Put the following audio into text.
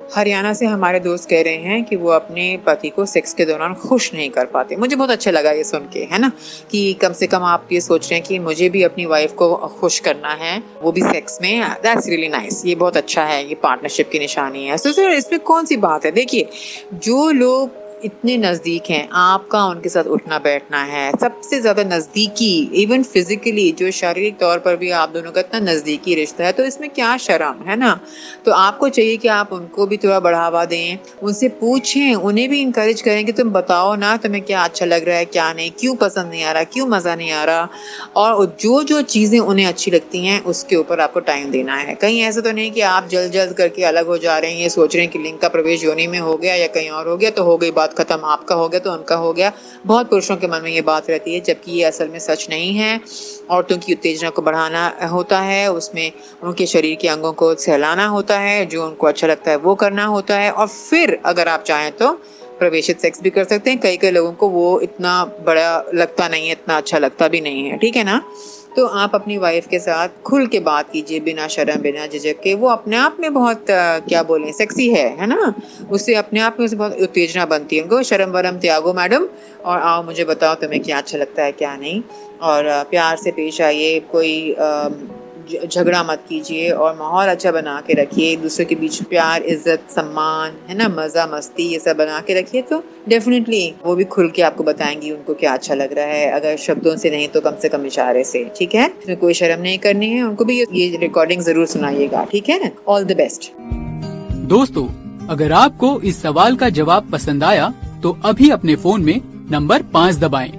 हरियाणा से हमारे दोस्त कह रहे हैं कि वो अपने पति को सेक्स के दौरान खुश नहीं कर पाते। मुझे बहुत अच्छा लगा ये सुन के, है ना, कि कम से कम आप ये सोच रहे हैं कि मुझे भी अपनी वाइफ को खुश करना है, वो भी सेक्स में। That's really nice. ये बहुत अच्छा है, ये पार्टनरशिप की निशानी है। तो सर इसमें कौन सी बात है? देखिए, जो लोग इतने नज़दीक हैं, आपका उनके साथ उठना बैठना है, सबसे ज़्यादा नज़दीकी, इवन फिजिकली, जो शारीरिक तौर पर भी आप दोनों का इतना नज़दीकी रिश्ता है, तो इसमें क्या शर्म है ना। तो आपको चाहिए कि आप उनको भी थोड़ा बढ़ावा दें, उनसे पूछें, उन्हें भी इंकरेज करें कि तुम बताओ ना तुम्हें क्या अच्छा लग रहा है, क्या नहीं, क्यों पसंद नहीं आ रहा, क्यों मज़ा नहीं आ रहा। और जो जो चीज़ें उन्हें अच्छी लगती हैं उसके ऊपर आपको टाइम देना है। कहीं ऐसा तो नहीं कि आप जल्द जल्द करके अलग हो जा रहे हैं, ये सोच रहे हैं कि लिंग का प्रवेश योनि में हो गया या कहीं और हो गया तो हो गई बात खत्म, आपका हो गया तो उनका हो गया। बहुत पुरुषों के मन में ये बात रहती है, जबकि ये असल में सच नहीं है। औरतों की उत्तेजना को बढ़ाना होता है, उसमें उनके शरीर के अंगों को सहलाना होता है, जो उनको अच्छा लगता है वो करना होता है, और फिर अगर आप चाहें तो प्रवेशित सेक्स भी कर सकते हैं। कई कई लोगों को वो इतना बड़ा लगता नहीं है, इतना अच्छा लगता भी नहीं है, ठीक है ना। तो आप अपनी वाइफ के साथ खुल के बात कीजिए, बिना शर्म बिना झिझक के। वो अपने आप में बहुत क्या बोलें, सेक्सी है ना। उससे अपने आप में उसे बहुत उत्तेजना बनती है। उनको शर्म वरम त्यागो मैडम, और आओ मुझे बताओ तुम्हें क्या अच्छा लगता है क्या नहीं। और प्यार से पेश आइए, कोई झगड़ा मत कीजिए, और माहौल अच्छा बना के रखिए। एक दूसरे के बीच प्यार, इज्जत, सम्मान, है ना, मज़ा मस्ती, ये सब बना के रखिए, तो डेफिनेटली वो भी खुल के आपको बताएंगी उनको क्या अच्छा लग रहा है। अगर शब्दों से नहीं तो कम से कम इशारे से, ठीक है। इसमें कोई शर्म नहीं करनी है। उनको भी ये रिकॉर्डिंग जरूर सुनाइएगा, ठीक है। All the best. दोस्तों, अगर आपको इस सवाल का जवाब पसंद आया तो अभी अपने फोन में नंबर 5 दबाएं